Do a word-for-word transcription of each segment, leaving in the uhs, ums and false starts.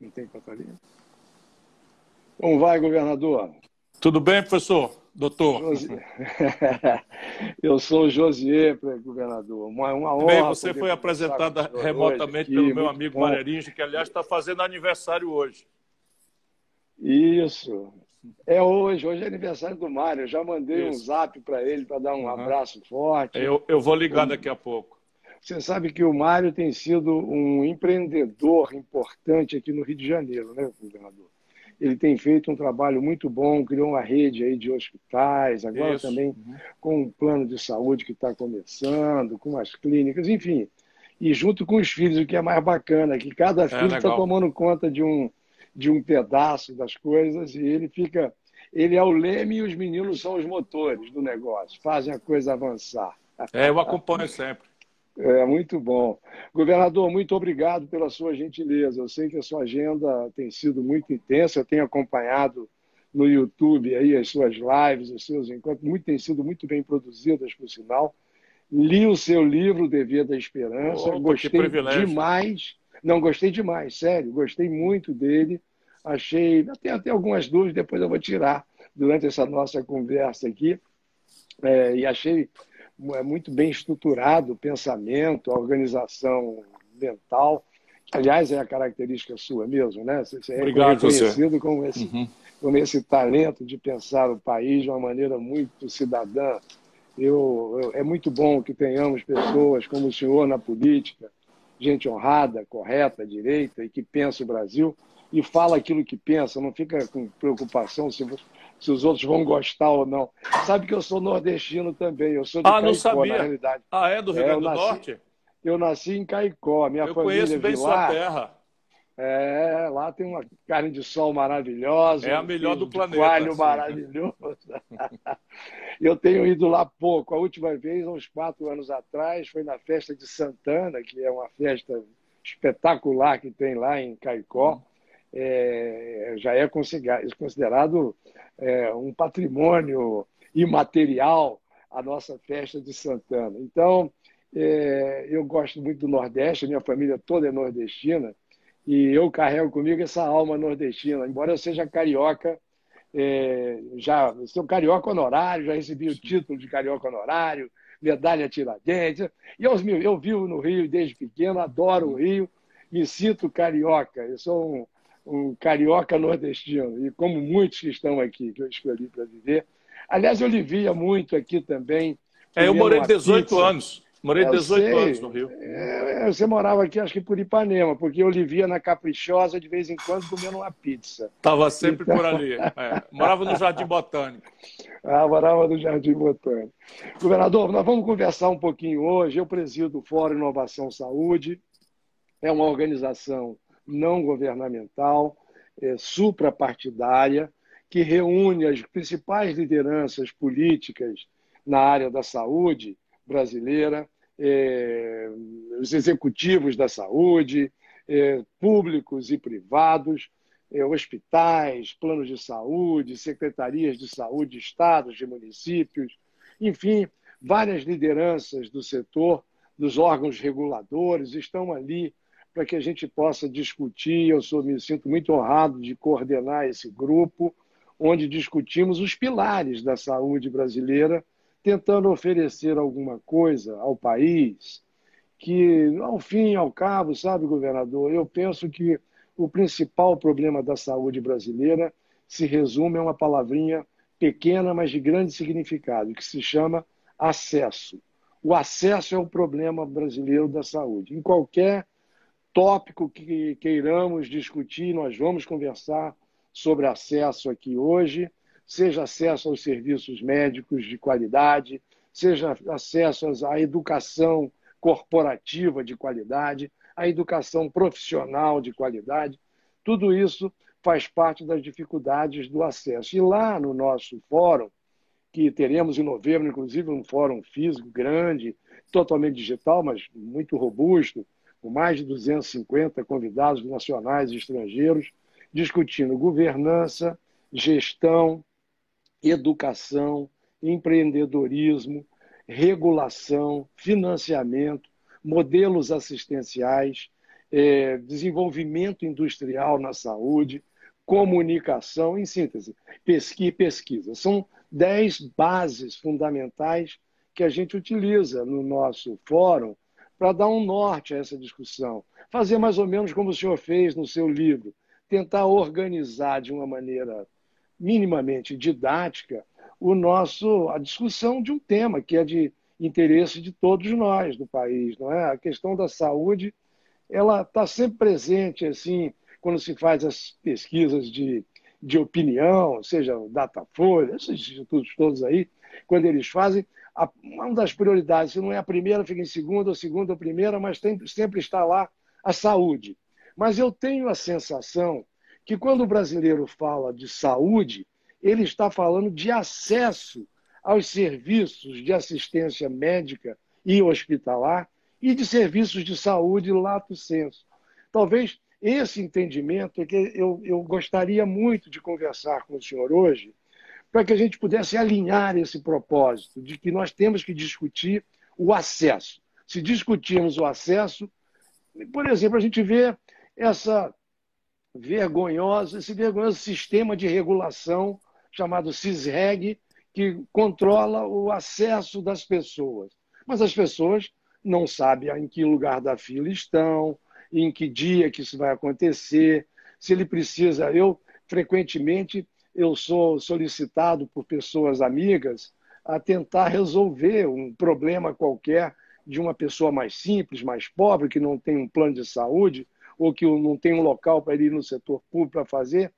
Não tem Catalina? Como vai, governador? Tudo bem, professor? Doutor? Josi... Eu sou o Josier, governador. Uma, uma Bem, honra você poder foi conversar com o apresentada senhor hoje remotamente aqui, pelo meu muito amigo bom. Mareringe, que, aliás, está fazendo aniversário hoje. Isso. É hoje, hoje é aniversário do Mário. Eu já mandei um Isso. zap para ele para dar um Uhum. abraço forte. Eu, eu vou ligar daqui a pouco. Você sabe que o Mário tem sido um empreendedor importante aqui no Rio de Janeiro, né, governador? Ele tem feito um trabalho muito bom, criou uma rede aí de hospitais, agora Isso. também Uhum. com um plano de saúde que está começando, com as clínicas, enfim. E junto com os filhos, o que é mais bacana, que cada É filho está legal. tomando conta de um, de um pedaço das coisas e ele fica... Ele é o leme e os meninos são os motores do negócio, fazem a coisa avançar. É, eu acompanho sempre. É muito bom. Governador, muito obrigado pela sua gentileza. Eu sei que a sua agenda tem sido muito intensa, eu tenho acompanhado no YouTube aí as suas lives, os seus encontros, muito, têm sido muito bem produzidas, por sinal. Li o seu livro, O Dever da Esperança, Opa, que gostei privilégio. demais. Não, gostei demais, sério, gostei muito dele. Achei, tem até algumas dúvidas, depois eu vou tirar durante essa nossa conversa aqui. É, e achei muito bem estruturado o pensamento, a organização mental. Aliás, é a característica sua mesmo, né? Você é Obrigado, José. reconhecido como esse, Uhum. como esse talento de pensar o país de uma maneira muito cidadã. Eu, eu, é muito bom que tenhamos pessoas como o senhor na política, gente honrada, correta, direita, e que pensa o Brasil e fala aquilo que pensa, não fica com preocupação se, se os outros vão gostar ou não. Sabe que eu sou nordestino também, eu sou de Ah, não Caicó, na sabia. realidade. Ah, é do Rio É, eu Grande do nasci, Norte? eu nasci em Caicó, minha Eu família conheço bem de sua lá. terra. É, lá tem uma carne de sol É maravilhosa, a um melhor do queijo de planeta, coalho sim. maravilhoso. Eu tenho ido lá pouco. A última vez, há uns quatro anos atrás, foi na festa de Santana, que é uma festa espetacular que tem lá em Caicó. Uhum. É, já é considerado é, um patrimônio imaterial a nossa festa de Santana. Então, é, eu gosto muito do Nordeste, a minha família toda é nordestina, e eu carrego comigo essa alma nordestina. Embora eu seja carioca, é, já sou carioca honorário, já recebi o título de carioca honorário, medalha Tiradentes. E eu, eu vivo no Rio desde pequeno, adoro o Uhum. Rio, me sinto carioca. Eu sou um, um carioca nordestino, e como muitos que estão aqui, que eu escolhi para viver. Aliás, eu lhe via muito aqui também, É, eu comendo morei uma dezoito pizza. anos. Morei Eu dezoito anos sei. no Rio. Uhum. É, você morava aqui, acho que por Ipanema, porque eu lhe via na Caprichosa de vez em quando comendo uma pizza. Estava sempre Então, por ali. É. Morava no Jardim Botânico. ah, morava no Jardim Botânico. Governador, nós vamos conversar um pouquinho hoje. Eu presido o Fórum Inovação Saúde. É uma organização não governamental, é, suprapartidária, que reúne as principais lideranças políticas na área da saúde brasileira, é, os executivos da saúde, é, públicos e privados, é, hospitais, planos de saúde, secretarias de saúde de estados, de municípios, enfim, várias lideranças do setor, dos órgãos reguladores estão ali para que a gente possa discutir. Eu sou, me sinto muito honrado de coordenar esse grupo, onde discutimos os pilares da saúde brasileira, tentando oferecer alguma coisa ao país que, ao fim e ao cabo, sabe, governador, eu penso que o principal problema da saúde brasileira se resume a uma palavrinha pequena, mas de grande significado, que se chama acesso. O acesso é o problema brasileiro da saúde. Em qualquer tópico que queiramos discutir, nós vamos conversar sobre acesso aqui hoje, seja acesso aos serviços médicos de qualidade, seja acesso à educação corporativa de qualidade, à educação profissional de qualidade. Tudo isso faz parte das dificuldades do acesso. E lá no nosso fórum, que teremos em novembro, inclusive, um fórum físico grande, totalmente digital, mas muito robusto, com mais de duzentos e cinquenta convidados nacionais e estrangeiros, discutindo governança, gestão, educação, empreendedorismo, regulação, financiamento, modelos assistenciais, é, desenvolvimento industrial na saúde, comunicação, em síntese, pesquisa e pesquisa. São dez bases fundamentais que a gente utiliza no nosso fórum para dar um norte a essa discussão. Fazer mais ou menos como o senhor fez no seu livro, tentar organizar de uma maneira minimamente didática o nosso, a discussão de um tema que é de interesse de todos nós no país, não é? A questão da saúde, ela está sempre presente, assim, quando se faz as pesquisas de, de opinião, seja o Datafolha, esses institutos todos aí, quando eles fazem, a, uma das prioridades, se não é a primeira, fica em segunda, ou segunda ou primeira, mas tem, sempre está lá a saúde. Mas eu tenho a sensação que quando o brasileiro fala de saúde, ele está falando de acesso aos serviços de assistência médica e hospitalar e de serviços de saúde lato sensu. Talvez esse entendimento é que eu, eu gostaria muito de conversar com o senhor hoje, para que a gente pudesse alinhar esse propósito de que nós temos que discutir o acesso. Se discutirmos o acesso, por exemplo, a gente vê essa vergonhosa, esse vergonhoso sistema de regulação chamado CISREG, que controla o acesso das pessoas. Mas as pessoas não sabem em que lugar da fila estão, em que dia que isso vai acontecer, se ele precisa. Eu, frequentemente, eu sou solicitado por pessoas amigas a tentar resolver um problema qualquer de uma pessoa mais simples, mais pobre, que não tem um plano de saúde, ou que não tem um local para ir no setor público para fazer.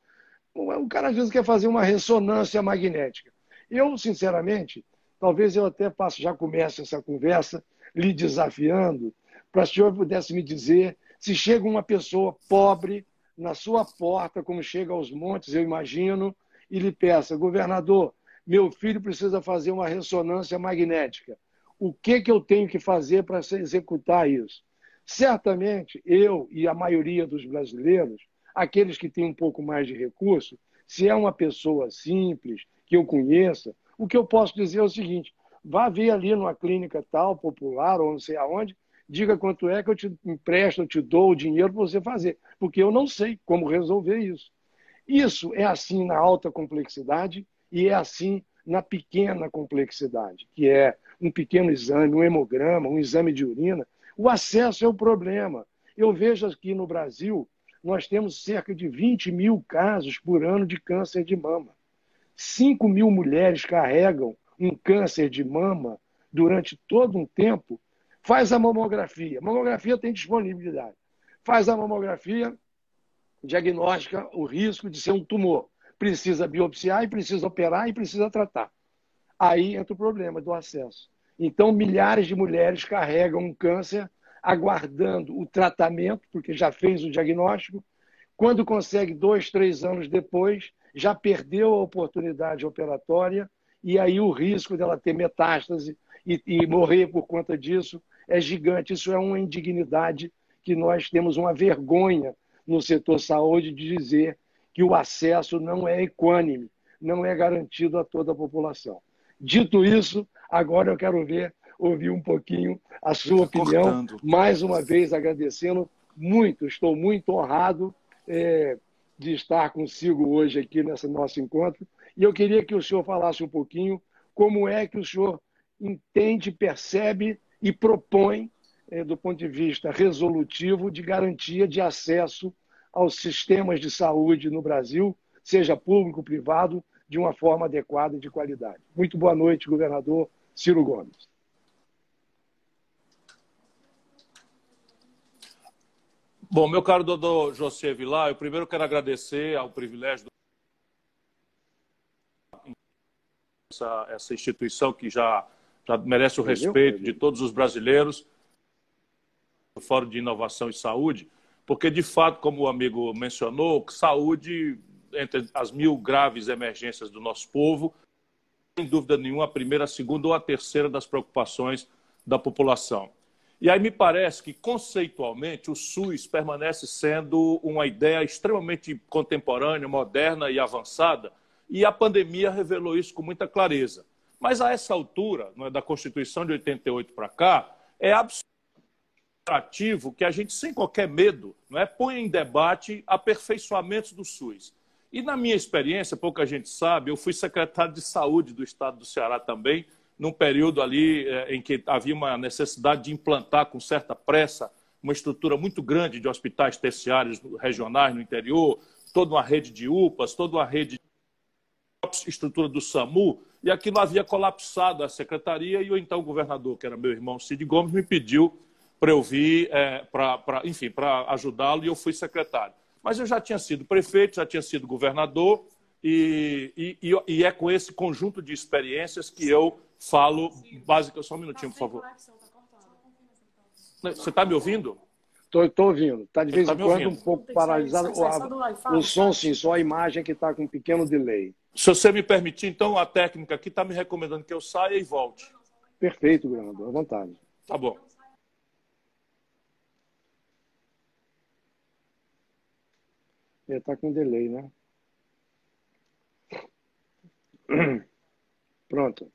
O cara às vezes quer fazer uma ressonância magnética. Eu, sinceramente, talvez eu até faça, já comece essa conversa lhe desafiando, para que o senhor pudesse me dizer se chega uma pessoa pobre na sua porta, como chega aos montes, eu imagino, e lhe peça: governador, meu filho precisa fazer uma ressonância magnética. O que, que eu tenho que fazer para executar isso? Certamente, eu e a maioria dos brasileiros, aqueles que têm um pouco mais de recurso, se é uma pessoa simples, que eu conheça, o que eu posso dizer é o seguinte: vá ver ali numa clínica tal, popular, ou não sei aonde, diga quanto é que eu te empresto, eu te dou o dinheiro para você fazer, porque eu não sei como resolver isso. Isso é assim na alta complexidade e é assim na pequena complexidade, que é um pequeno exame, um hemograma, um exame de urina. O acesso é o problema. Eu vejo aqui no Brasil, nós temos cerca de vinte mil casos por ano de câncer de mama. cinco mil mulheres carregam um câncer de mama durante todo um tempo. Faz a mamografia. A mamografia tem disponibilidade. Faz a mamografia, diagnostica o risco de ser um tumor. Precisa biopsiar e precisa operar e precisa tratar. Aí entra o problema do acesso. Então, milhares de mulheres carregam um câncer aguardando o tratamento, porque já fez o diagnóstico. Quando consegue, dois, três anos depois, já perdeu a oportunidade operatória e aí o risco dela ter metástase e, e morrer por conta disso é gigante. Isso é uma indignidade que nós temos uma vergonha no setor saúde de dizer que o acesso não é equânime, não é garantido a toda a população. Dito isso, agora eu quero ver, ouvir um pouquinho a sua Tá opinião. cortando. Mais uma vez agradecendo muito, estou muito honrado é, de estar consigo hoje aqui nesse nosso encontro. E eu queria que o senhor falasse um pouquinho como é que o senhor entende, percebe e propõe, é, do ponto de vista resolutivo, de garantia de acesso aos sistemas de saúde no Brasil, seja público ou privado, de uma forma adequada e de qualidade. Muito boa noite, governador Ciro Gomes. Bom, meu caro doutor José Vilar, eu primeiro quero agradecer ao privilégio dessa essa instituição que já, já merece o respeito de todos os brasileiros, o Fórum de Inovação e Saúde, porque, de fato, como o amigo mencionou, saúde, entre as mil graves emergências do nosso povo, sem dúvida nenhuma, a primeira, a segunda ou a terceira das preocupações da população. E aí me parece que, conceitualmente, o SUS permanece sendo uma ideia extremamente contemporânea, moderna e avançada, e a pandemia revelou isso com muita clareza. Mas, a essa altura, não é, da Constituição de oitenta e oito para cá, é absurdo ativo que a gente, sem qualquer medo, não é, põe em debate aperfeiçoamentos do SUS. E na minha experiência, pouca gente sabe, eu fui secretário de saúde do estado do Ceará também, num período ali eh, em que havia uma necessidade de implantar com certa pressa uma estrutura muito grande de hospitais terciários regionais no interior, toda uma rede de U P As, toda uma rede de estrutura do SAMU, e aquilo havia colapsado a secretaria, e o então governador, que era meu irmão Cid Gomes, me pediu para eu vir, é, pra, pra, enfim, para ajudá-lo, e eu fui secretário. Mas eu já tinha sido prefeito, já tinha sido governador, e, e, e é com esse conjunto de experiências que eu falo, basicamente, só um minutinho, por favor. Você está me ouvindo? Estou ouvindo. Está de vez tá em quando um pouco paralisado. O, o som, sim, só a imagem que está com um pequeno delay. Se você me permitir, então, a técnica aqui está me recomendando que eu saia e volte. Perfeito, governador. À vontade. Tá bom. Está com delay, né? Pronto.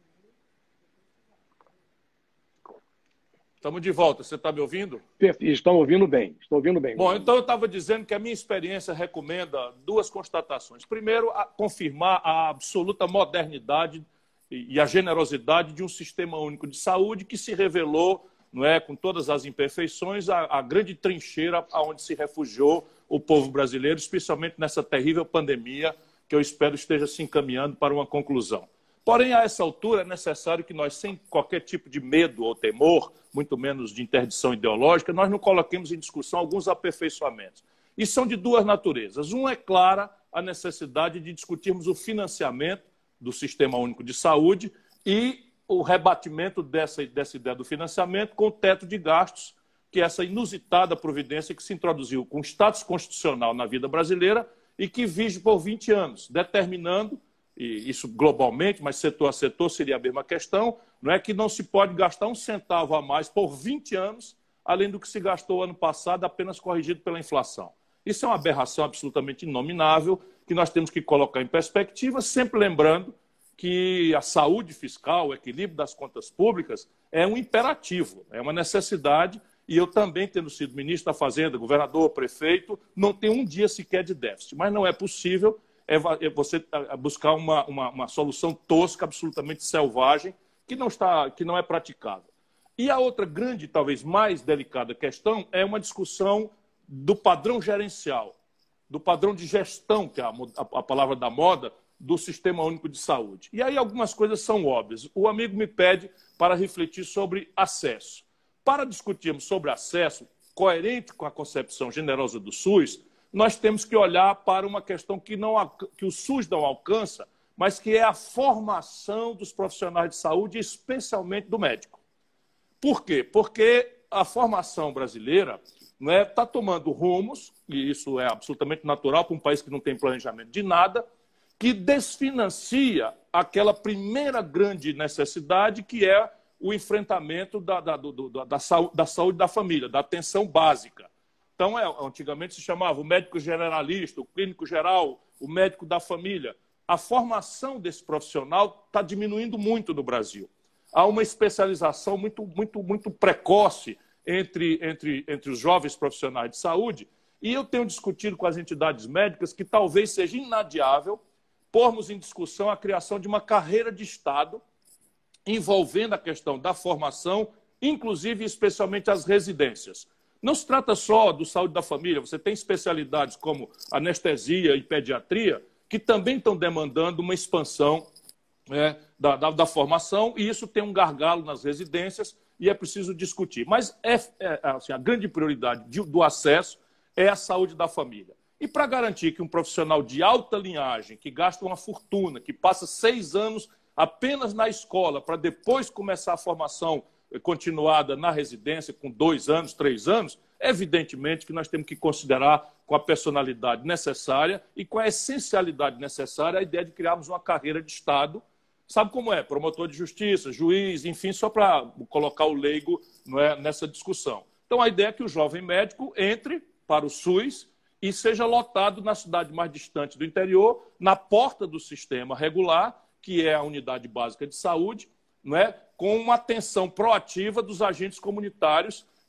Estamos de volta. Você está me ouvindo? Estão ouvindo bem. Estou ouvindo bem. Bom, então eu estava dizendo que a minha experiência recomenda duas constatações. Primeiro, a confirmar a absoluta modernidade e a generosidade de um sistema único de saúde que se revelou, não é, com todas as imperfeições, a, a grande trincheira aonde se refugiou o povo brasileiro, especialmente nessa terrível pandemia que eu espero esteja se encaminhando para uma conclusão. Porém, a essa altura, é necessário que nós, sem qualquer tipo de medo ou temor, muito menos de interdição ideológica, nós não coloquemos em discussão alguns aperfeiçoamentos. E são de duas naturezas. Um é clara a necessidade de discutirmos o financiamento do Sistema Único de Saúde e o rebatimento dessa, dessa ideia do financiamento com o teto de gastos, que é essa inusitada providência que se introduziu com status constitucional na vida brasileira e que vige por vinte anos, determinando, e isso globalmente, mas setor a setor seria a mesma questão, não é que não se pode gastar um centavo a mais por vinte anos, além do que se gastou ano passado, apenas corrigido pela inflação. Isso é uma aberração absolutamente inominável, que nós temos que colocar em perspectiva, sempre lembrando que a saúde fiscal, o equilíbrio das contas públicas, é um imperativo, é uma necessidade, e eu também, tendo sido ministro da Fazenda, governador, prefeito, não tenho um dia sequer de déficit, mas não é possível é você buscar uma, uma, uma solução tosca, absolutamente selvagem, que não, está, que não é praticável. E a outra grande, talvez mais delicada questão é uma discussão do padrão gerencial, do padrão de gestão, que é a, a, a palavra da moda, do Sistema Único de Saúde. E aí algumas coisas são óbvias. O amigo me pede para refletir sobre acesso. Para discutirmos sobre acesso, coerente com a concepção generosa do SUS, nós temos que olhar para uma questão que, não, que o SUS não alcança, mas que é a formação dos profissionais de saúde, especialmente do médico. Por quê? Porque a formação brasileira não é, está tomando rumos, e isso é absolutamente natural para um país que não tem planejamento de nada, que desfinancia aquela primeira grande necessidade, que é o enfrentamento da, da, do, da, da, saúde, da saúde da família, da atenção básica. Então, é, antigamente se chamava o médico generalista, o clínico geral, o médico da família. A formação desse profissional está diminuindo muito no Brasil. Há uma especialização muito, muito, muito precoce entre, entre, entre os jovens profissionais de saúde, e eu tenho discutido com as entidades médicas que talvez seja inadiável pormos em discussão a criação de uma carreira de Estado envolvendo a questão da formação, inclusive e especialmente as residências. Não se trata só do saúde da família, você tem especialidades como anestesia e pediatria que também estão demandando uma expansão é, da, da, da formação, e isso tem um gargalo nas residências e é preciso discutir. Mas é, é, assim, a grande prioridade de, do acesso é a saúde da família. E para garantir que um profissional de alta linhagem, que gasta uma fortuna, que passa seis anos apenas na escola para depois começar a formação continuada na residência com dois anos, três anos, evidentemente que nós temos que considerar com a personalidade necessária e com a essencialidade necessária a ideia de criarmos uma carreira de Estado. Sabe como é? Promotor de justiça, juiz, enfim, só para colocar o leigo, não é, nessa discussão. Então, a ideia é que o jovem médico entre para o SUS e seja lotado na cidade mais distante do interior, na porta do sistema regular, que é a unidade básica de saúde, não é? Com uma atenção proativa dos agentes comunitários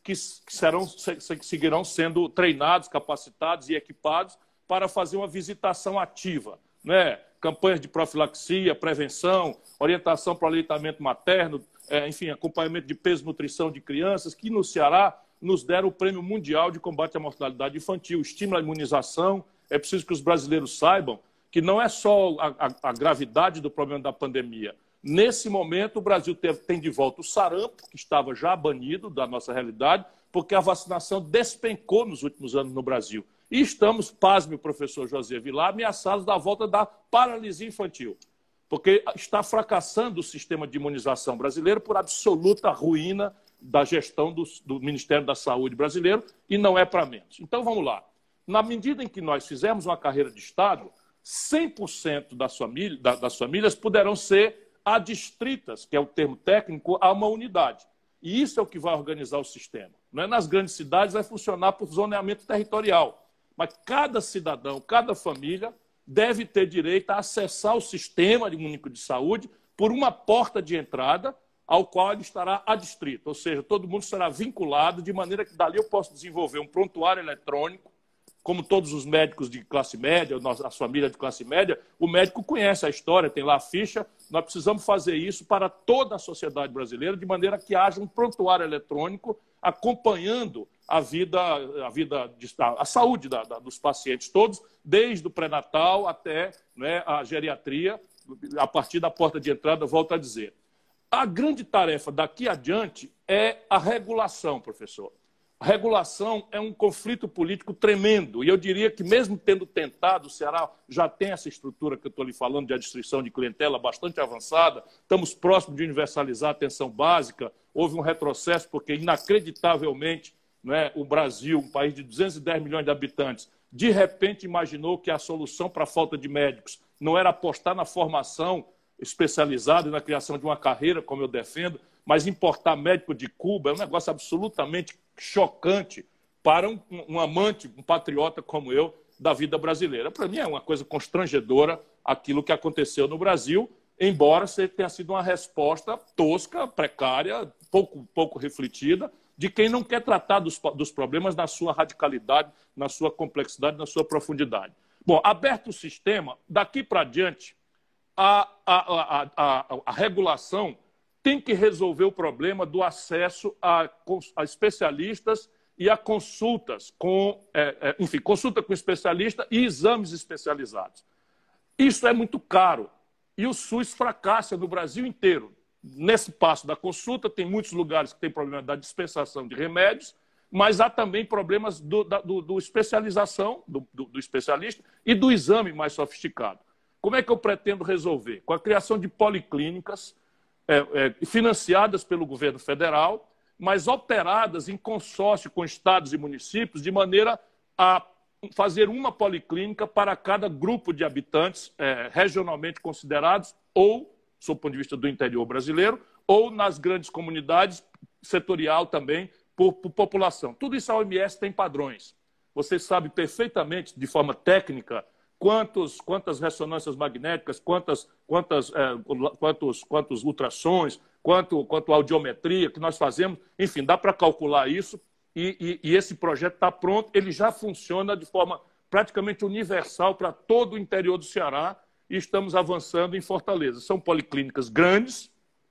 que, que, serão, que seguirão sendo treinados, capacitados e equipados para fazer uma visitação ativa, né? Campanhas de profilaxia, prevenção, orientação para o aleitamento materno, é, enfim, acompanhamento de peso e nutrição de crianças, que no Ceará nos deram o Prêmio Mundial de Combate à Mortalidade Infantil, estímulo à imunização. É preciso que os brasileiros saibam que não é só a, a, a gravidade do problema da pandemia. Nesse momento, o Brasil teve, tem de volta o sarampo, que estava já banido da nossa realidade, porque a vacinação despencou nos últimos anos no Brasil. E estamos, pasme o professor José Vilar, ameaçados da volta da paralisia infantil, porque está fracassando o sistema de imunização brasileiro por absoluta ruína da gestão do, do Ministério da Saúde brasileiro, e não é para menos. Então, vamos lá. Na medida em que nós fizermos uma carreira de Estado, cem por cento das famílias, das famílias poderão ser adstritas, que é o termo técnico, a uma unidade. E isso é o que vai organizar o sistema. Não é? Nas grandes cidades vai funcionar por zoneamento territorial. Mas cada cidadão, cada família deve ter direito a acessar o sistema único de saúde por uma porta de entrada ao qual ele estará adstrito. Ou seja, todo mundo será vinculado de maneira que dali eu possa desenvolver um prontuário eletrônico, como todos os médicos de classe média, as famílias de classe média, o médico conhece a história, tem lá a ficha. Nós precisamos fazer isso para toda a sociedade brasileira, de maneira que haja um prontuário eletrônico acompanhando a vida, a, vida de, a saúde da, da, dos pacientes todos, desde o pré-natal até, né, a geriatria, a partir da porta de entrada, volto a dizer. A grande tarefa daqui adiante é a regulação, professor. A regulação é um conflito político tremendo, e eu diria que, mesmo tendo tentado, o Ceará já tem essa estrutura que eu estou lhe falando de adstrição de clientela bastante avançada, estamos próximos de universalizar a atenção básica, houve um retrocesso, porque, inacreditavelmente, né, o Brasil, um país de duzentos e dez milhões de habitantes, de repente imaginou que a solução para a falta de médicos não era apostar na formação especializada e na criação de uma carreira, como eu defendo, mas importar médico de Cuba é um negócio absolutamente chocante para um, um amante, um patriota como eu, da vida brasileira. Para mim é uma coisa constrangedora aquilo que aconteceu no Brasil, embora tenha sido uma resposta tosca, precária, pouco, pouco refletida, de quem não quer tratar dos, dos problemas na sua radicalidade, na sua complexidade, na sua profundidade. Bom, aberto o sistema, daqui para diante, a, a, a, a, a regulação tem que resolver o problema do acesso a, a especialistas e a consultas com, é, é, enfim, consulta com especialista e exames especializados. Isso é muito caro e o SUS fracassa no Brasil inteiro. Nesse passo da consulta, tem muitos lugares que tem problema da dispensação de remédios, mas há também problemas do, da do, do especialização, do, do, do especialista e do exame mais sofisticado. Como é que eu pretendo resolver? Com a criação de policlínicas, É, é, financiadas pelo governo federal, mas operadas em consórcio com estados e municípios, de maneira a fazer uma policlínica para cada grupo de habitantes é, regionalmente considerados, ou, sob o ponto de vista do interior brasileiro, ou nas grandes comunidades, setorial também, por, por população. Tudo isso a O M S tem padrões. Você sabe perfeitamente, de forma técnica, Quantos, quantas ressonâncias magnéticas, quantas, quantas, é, quantos, quantos ultrassons, quanto, quanto audiometria que nós fazemos. Enfim, dá para calcular isso e, e, e esse projeto está pronto. Ele já funciona de forma praticamente universal para todo o interior do Ceará e estamos avançando em Fortaleza. São policlínicas grandes,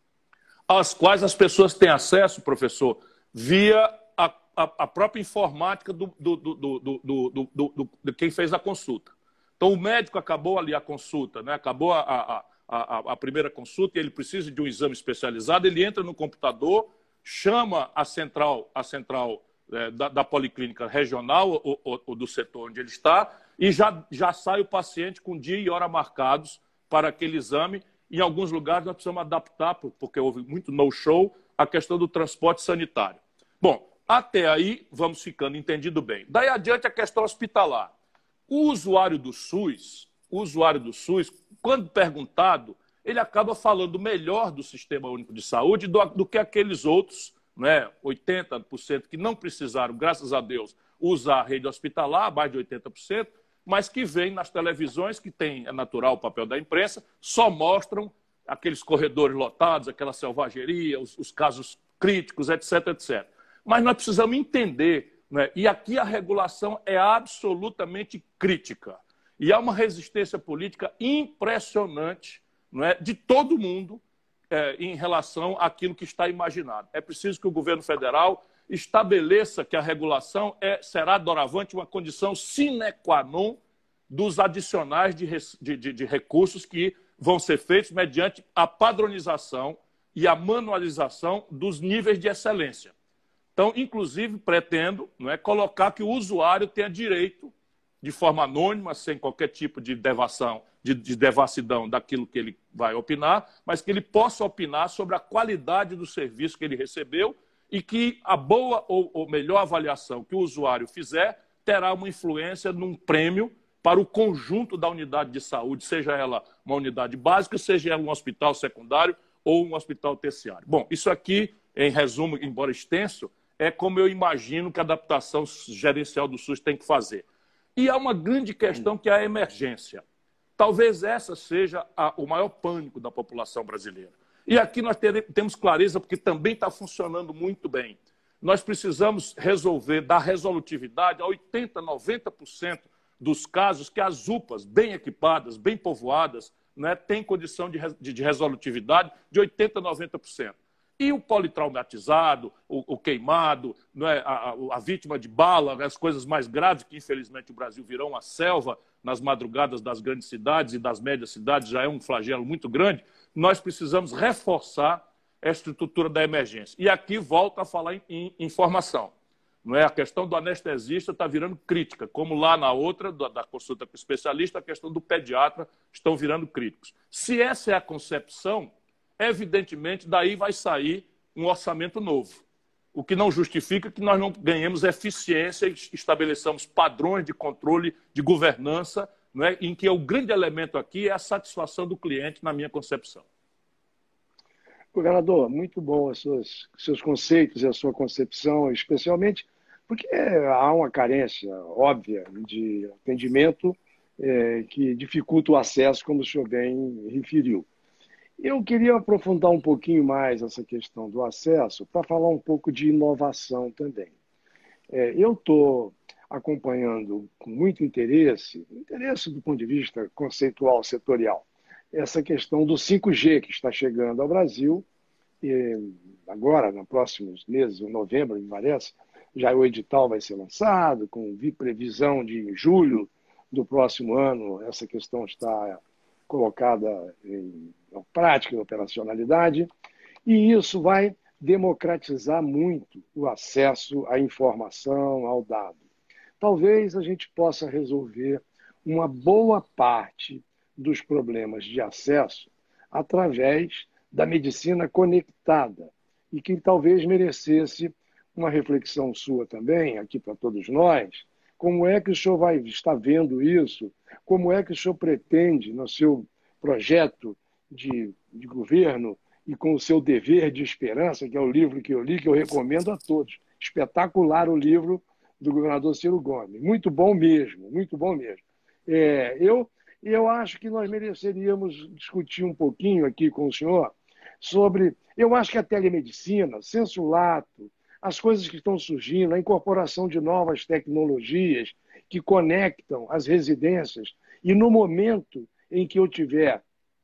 às quais as pessoas têm acesso, professor, via a, a, a própria informática do, do, do, do, do, do, do, do, de quem fez a consulta. Então, o médico acabou ali a consulta, né? acabou a, a, a, a primeira consulta e ele precisa de um exame especializado, ele entra no computador, chama a central, a central é, da, da policlínica regional ou, ou, ou do setor onde ele está e já, já sai o paciente com dia e hora marcados para aquele exame. Em alguns lugares nós precisamos adaptar, porque houve muito no-show, a questão do transporte sanitário. Bom, até aí vamos ficando entendido bem. Daí adiante a questão hospitalar. O usuário do SUS, o usuário do SUS, quando perguntado, ele acaba falando melhor do Sistema Único de Saúde do, do que aqueles outros, né, oitenta por cento que não precisaram, graças a Deus, usar a rede hospitalar, mais de oitenta por cento, mas que vêm nas televisões, que tem, é natural o papel da imprensa, só mostram aqueles corredores lotados, aquela selvageria, os, os casos críticos, etc, etcétera. Mas nós precisamos entender, né? E aqui a regulação é absolutamente crítica. E há uma resistência política impressionante, não é, de todo mundo é, em relação àquilo que está imaginado. É preciso que o governo federal estabeleça que a regulação é, será, doravante, uma condição sine qua non dos adicionais de, de, de, de recursos que vão ser feitos mediante a padronização e a manualização dos níveis de excelência. Então, inclusive, pretendo, não é, colocar que o usuário tenha direito, de forma anônima, sem qualquer tipo de devação, de, de devassidão daquilo que ele vai opinar, mas que ele possa opinar sobre a qualidade do serviço que ele recebeu e que a boa ou, ou melhor avaliação que o usuário fizer terá uma influência num prêmio para o conjunto da unidade de saúde, seja ela uma unidade básica, seja ela um hospital secundário ou um hospital terciário. Bom, isso aqui, em resumo, embora extenso, é como eu imagino que a adaptação gerencial do SUS tem que fazer. E há uma grande questão que é a emergência. Talvez essa seja a, o maior pânico da população brasileira. E aqui nós ter, temos clareza, porque também está funcionando muito bem. Nós precisamos resolver, dar resolutividade a oitenta por cento, noventa por cento dos casos que as U P As, bem equipadas, bem povoadas, né, têm condição de, de, de resolutividade de oitenta por cento, noventa por cento. E o politraumatizado, o, o queimado, né, a, a vítima de bala, as coisas mais graves que, infelizmente, o Brasil virou uma selva nas madrugadas das grandes cidades e das médias cidades, já é um flagelo muito grande, nós precisamos reforçar a estrutura da emergência. E aqui volta a falar em, em informação. Não é? A questão do anestesista está virando crítica, como lá na outra, da, da consulta com o especialista, a questão do pediatra estão virando críticos. Se essa é a concepção, evidentemente, daí vai sair um orçamento novo. O que não justifica que nós não ganhemos eficiência e estabeleçamos padrões de controle, de governança, não é? Em que o grande elemento aqui é a satisfação do cliente, na minha concepção. Governador, muito bom os seus, seus conceitos e a sua concepção, especialmente porque há uma carência óbvia de atendimento é, que dificulta o acesso, como o senhor bem referiu. Eu queria aprofundar um pouquinho mais essa questão do acesso para falar um pouco de inovação também. É, eu estou acompanhando com muito interesse, interesse do ponto de vista conceitual, setorial, essa questão do cinco G que está chegando ao Brasil, e agora, nos próximos meses, em novembro, me parece, já o edital vai ser lançado, com previsão de em julho do próximo ano, essa questão está colocada em prática, em operacionalidade, e isso vai democratizar muito o acesso à informação, ao dado. Talvez a gente possa resolver uma boa parte dos problemas de acesso através da medicina conectada e que talvez merecesse uma reflexão sua também, aqui para todos nós, como é que o senhor vai estar vendo isso, como é que o senhor pretende, no seu projeto de, de governo e com o seu dever de esperança, que é o livro que eu li, que eu recomendo a todos. Espetacular o livro do governador Ciro Gomes. Muito bom mesmo, muito bom mesmo. É, eu, eu acho que nós mereceríamos discutir um pouquinho aqui com o senhor sobre... Eu acho que a telemedicina, sensu lato, as coisas que estão surgindo, a incorporação de novas tecnologias que conectam as residências, e no momento em que eu tiver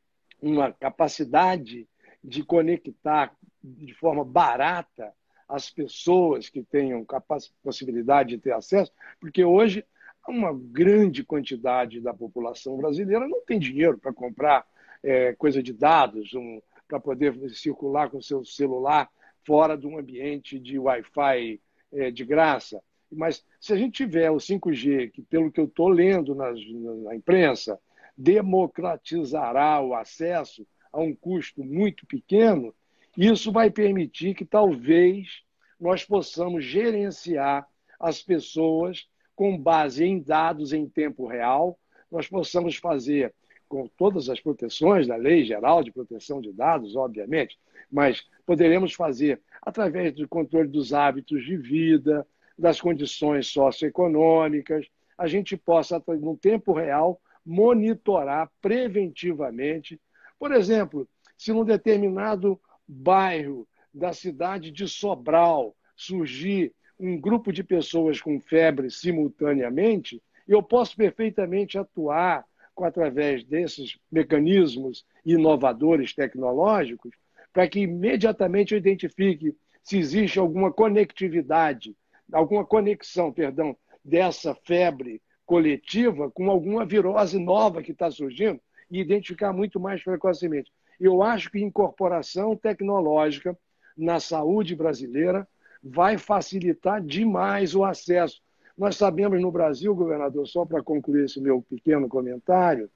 uma capacidade de conectar de forma barata as pessoas que tenham possibilidade de ter acesso, porque hoje uma grande quantidade da população brasileira não tem dinheiro para comprar é, coisa de dados, um, para poder circular com o seu celular fora de um ambiente de Wi-Fi é, de graça. Mas se a gente tiver o cinco G, que pelo que eu estou lendo nas, na imprensa, democratizará o acesso a um custo muito pequeno, isso vai permitir que talvez nós possamos gerenciar as pessoas com base em dados em tempo real, nós possamos fazer com todas as proteções da Lei Geral de Proteção de Dados, obviamente, mas poderemos fazer através do controle dos hábitos de vida, das condições socioeconômicas, a gente possa, no tempo real, monitorar preventivamente. Por exemplo, se num determinado bairro da cidade de Sobral surgir um grupo de pessoas com febre simultaneamente, eu posso perfeitamente atuar com, através desses mecanismos inovadores tecnológicos para que imediatamente eu identifique se existe alguma conectividade, alguma conexão, perdão, dessa febre coletiva com alguma virose nova que está surgindo e identificar muito mais precocemente. Eu acho que incorporação tecnológica na saúde brasileira vai facilitar demais o acesso. Nós sabemos no Brasil, governador, só para concluir esse meu pequeno comentário,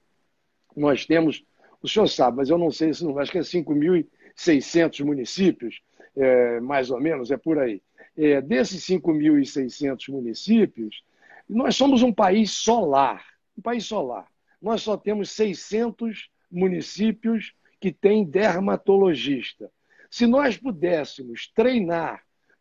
nós temos, o senhor sabe, mas eu não sei se não, acho que é cinco mil e seiscentos municípios, é, mais ou menos, é por aí. É, desses cinco mil e seiscentos municípios, nós somos um país solar, um país solar. Nós só temos seiscentos municípios que têm dermatologista. Se nós pudéssemos treinar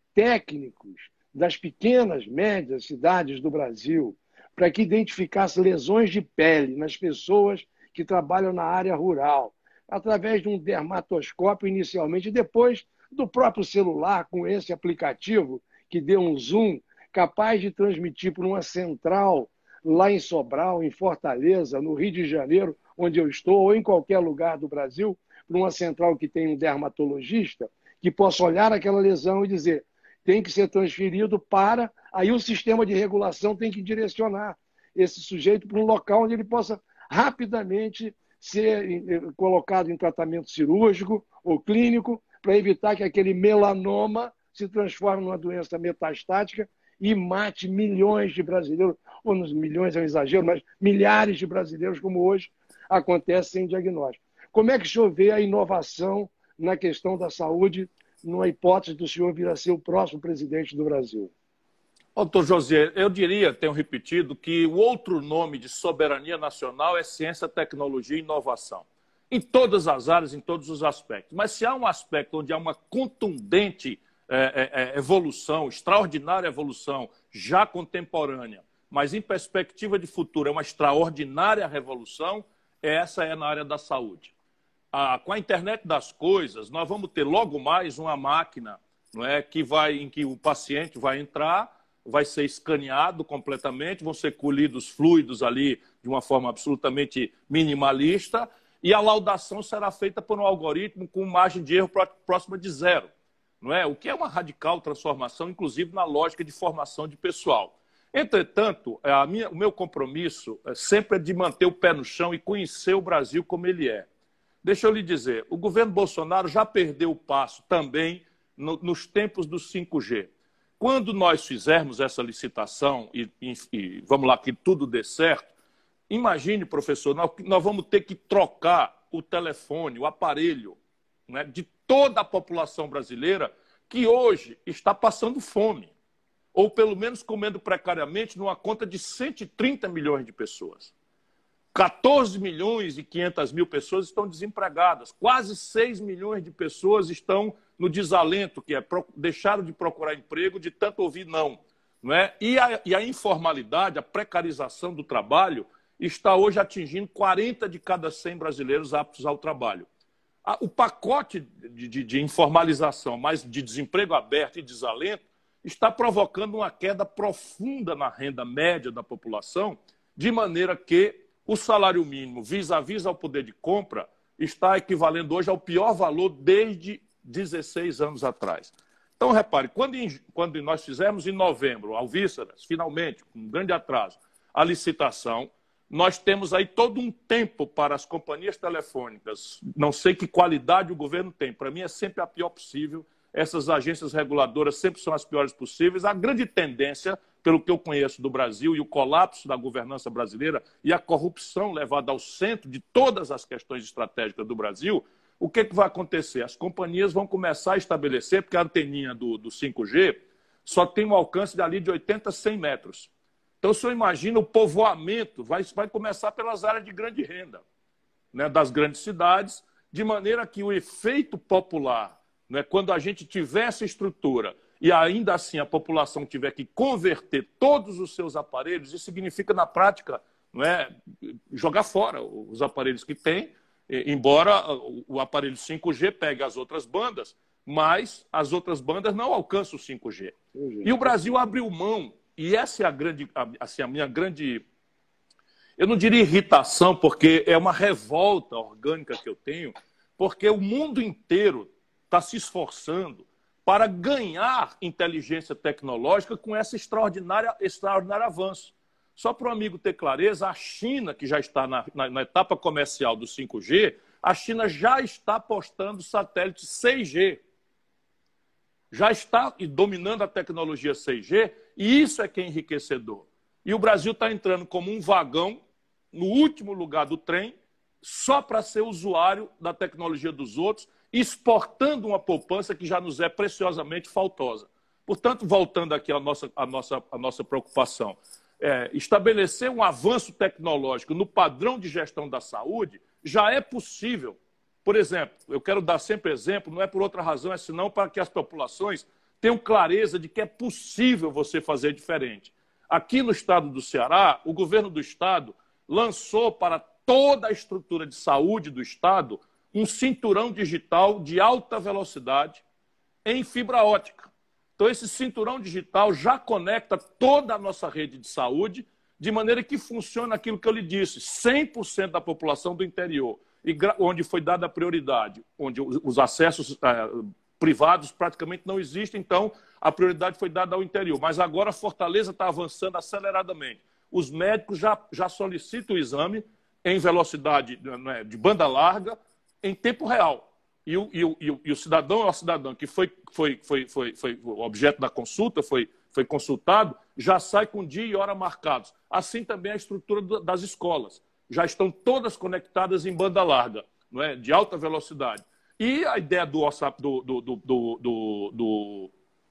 técnicos das pequenas, médias cidades do Brasil para que identificasse lesões de pele nas pessoas que trabalham na área rural, através de um dermatoscópio inicialmente, e depois do próprio celular, com esse aplicativo que deu um zoom, capaz de transmitir por uma central lá em Sobral, em Fortaleza, no Rio de Janeiro, onde eu estou, ou em qualquer lugar do Brasil, por uma central que tem um dermatologista, que possa olhar aquela lesão e dizer tem que ser transferido para... Aí o sistema de regulação tem que direcionar esse sujeito para um local onde ele possa rapidamente ser colocado em tratamento cirúrgico ou clínico para evitar que aquele melanoma se transforme numa doença metastática e mate milhões de brasileiros, ou nos milhões é um exagero, mas milhares de brasileiros, como hoje acontece sem diagnóstico. Como é que o senhor vê a inovação na questão da saúde, numa hipótese do senhor vir a ser o próximo presidente do Brasil? Doutor José, eu diria, tenho repetido, que o outro nome de soberania nacional é ciência, tecnologia e inovação. Em todas as áreas, em todos os aspectos. Mas se há um aspecto onde há uma contundente é, é, evolução, extraordinária evolução, já contemporânea, mas em perspectiva de futuro é uma extraordinária revolução, essa é na área da saúde. Ah, com a internet das coisas, nós vamos ter logo mais uma máquina, não é, que vai, em que o paciente vai entrar, vai ser escaneado completamente, vão ser colhidos fluidos ali de uma forma absolutamente minimalista e a laudação será feita por um algoritmo com margem de erro próxima de zero, não é? O que é uma radical transformação, inclusive na lógica de formação de pessoal. Entretanto, a minha, o meu compromisso sempre é de manter o pé no chão e conhecer o Brasil como ele é. Deixa eu lhe dizer, o governo Bolsonaro já perdeu o passo também no, nos tempos do cinco G. Quando nós fizermos essa licitação, e, e, e vamos lá, que tudo dê certo, imagine, professor, nós, nós vamos ter que trocar o telefone, o aparelho, né, de toda a população brasileira que hoje está passando fome, ou pelo menos comendo precariamente numa conta de cento e trinta milhões de pessoas. quatorze milhões e quinhentas mil pessoas estão desempregadas. Quase seis milhões de pessoas estão no desalento, que é deixaram de procurar emprego de tanto ouvir não. Não é? e, a, e a informalidade, a precarização do trabalho, está hoje atingindo quarenta de cada cem brasileiros aptos ao trabalho. O pacote de, de, de informalização, mais de desemprego aberto e desalento, está provocando uma queda profunda na renda média da população, de maneira que o salário mínimo vis-à-vis ao poder de compra está equivalendo hoje ao pior valor desde dezesseis anos atrás. Então, repare, quando, em, quando nós fizemos em novembro, Alvíceras, finalmente, com um grande atraso, a licitação, nós temos aí todo um tempo para as companhias telefônicas. Não sei que qualidade o governo tem. Para mim é sempre a pior possível. Essas agências reguladoras sempre são as piores possíveis. A grande tendência, pelo que eu conheço do Brasil, e o colapso da governança brasileira e a corrupção levada ao centro de todas as questões estratégicas do Brasil, o que, que vai acontecer? As companhias vão começar a estabelecer, porque a anteninha do, do cinco G só tem um alcance dali de oitenta a cem metros. Então, o senhor imagina o povoamento, vai, vai começar pelas áreas de grande renda, né, das grandes cidades, de maneira que o efeito popular, né, quando a gente tiver essa estrutura e ainda assim a população tiver que converter todos os seus aparelhos, isso significa, na prática, não é, jogar fora os aparelhos que tem, embora o aparelho cinco G pegue as outras bandas, mas as outras bandas não alcançam o cinco G. E o Brasil abriu mão, e essa é a grande, assim, a minha grande, eu não diria irritação, porque é uma revolta orgânica que eu tenho, porque o mundo inteiro está se esforçando para ganhar inteligência tecnológica com esse extraordinário, extraordinário avanço. Só para o amigo ter clareza, a China, que já está na, na, na etapa comercial do cinco G, a China já está apostando satélites seis G. Já está dominando a tecnologia seis G, e isso é que é enriquecedor. E o Brasil está entrando como um vagão no último lugar do trem, só para ser usuário da tecnologia dos outros, exportando uma poupança que já nos é preciosamente faltosa. Portanto, voltando aqui à nossa, à nossa, à nossa preocupação, é, estabelecer um avanço tecnológico no padrão de gestão da saúde já é possível. Por exemplo, eu quero dar sempre exemplo, não é por outra razão, é senão para que as populações tenham clareza de que é possível você fazer diferente. Aqui no estado do Ceará, o governo do estado lançou para toda a estrutura de saúde do estado um cinturão digital de alta velocidade em fibra ótica. Então, esse cinturão digital já conecta toda a nossa rede de saúde, de maneira que funciona aquilo que eu lhe disse, cem por cento da população do interior, e onde foi dada a prioridade, onde os acessos eh, privados praticamente não existem, então a prioridade foi dada ao interior. Mas agora a Fortaleza está avançando aceleradamente. Os médicos já, já solicitam o exame em velocidade, né, de banda larga, em tempo real. E o, e o, e o, e o cidadão ou a cidadã que foi, foi, foi, foi, foi o objeto da consulta, foi, foi consultado, já sai com dia e hora marcados. Assim também a estrutura das escolas. Já estão todas conectadas em banda larga, não é? De alta velocidade. E a ideia do, do, do, do, do, do,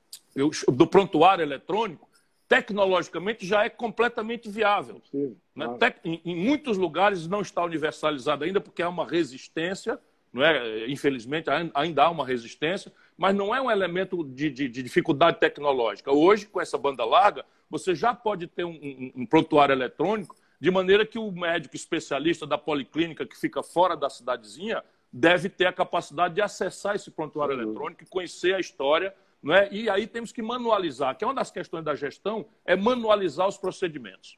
do prontuário eletrônico, tecnologicamente, já é completamente viável. Sim, claro. Né? Em, em muitos lugares não está universalizado ainda, porque há uma resistência, não é? Infelizmente, ainda há uma resistência, mas não é um elemento de, de, de dificuldade tecnológica. Hoje, com essa banda larga, você já pode ter um, um, um prontuário eletrônico, de maneira que o médico especialista da policlínica, que fica fora da cidadezinha, deve ter a capacidade de acessar esse prontuário uhum. eletrônico e conhecer a história. Não é? E aí temos que manualizar, que é uma das questões da gestão, é manualizar os procedimentos.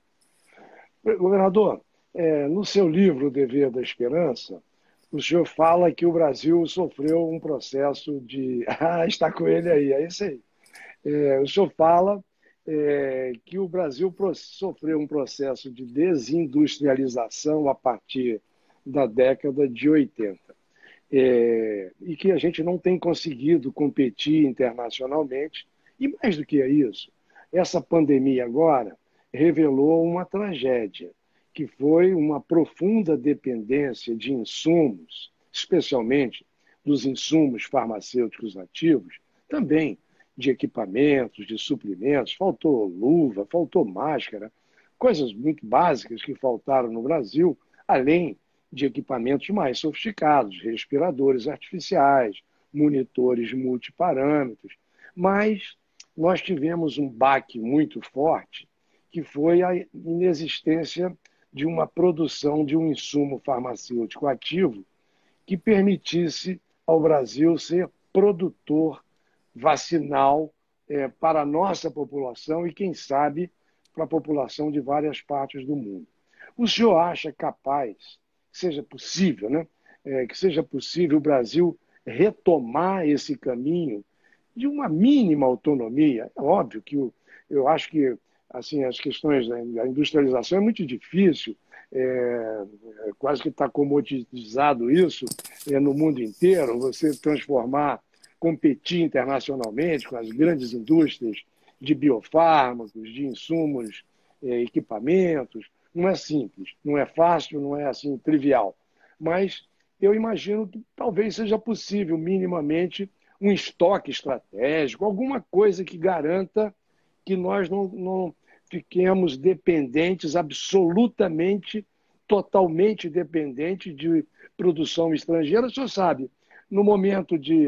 Governador, é, no seu livro, O Dever da Esperança, o senhor fala que o Brasil sofreu um processo de... Ah, está com ele aí, é isso aí. É, o senhor fala é, que o Brasil sofreu um processo de desindustrialização a partir da década de oitenta. É, e que a gente não tem conseguido competir internacionalmente. E mais do que isso, essa pandemia agora revelou uma tragédia, que foi uma profunda dependência de insumos, especialmente dos insumos farmacêuticos ativos, também de equipamentos, de suprimentos. Faltou luva, faltou máscara, coisas muito básicas que faltaram no Brasil, além de equipamentos mais sofisticados, respiradores artificiais, monitores multiparâmetros. Mas nós tivemos um baque muito forte, que foi a inexistência de uma produção de um insumo farmacêutico ativo que permitisse ao Brasil ser produtor vacinal é, para a nossa população e, quem sabe, para a população de várias partes do mundo. O senhor acha capaz, que seja possível, né? É, que seja possível o Brasil retomar esse caminho de uma mínima autonomia? É óbvio que eu, eu acho que assim, as questões da industrialização é muito difícil, é, quase que está comoditizado isso é, no mundo inteiro, você transformar, competir internacionalmente com as grandes indústrias de biofármacos, de insumos, é, equipamentos, não é simples, não é fácil, não é assim trivial, mas eu imagino que talvez seja possível minimamente um estoque estratégico, alguma coisa que garanta que nós não, não fiquemos dependentes, absolutamente, totalmente dependentes de produção estrangeira. O senhor sabe, no momento de...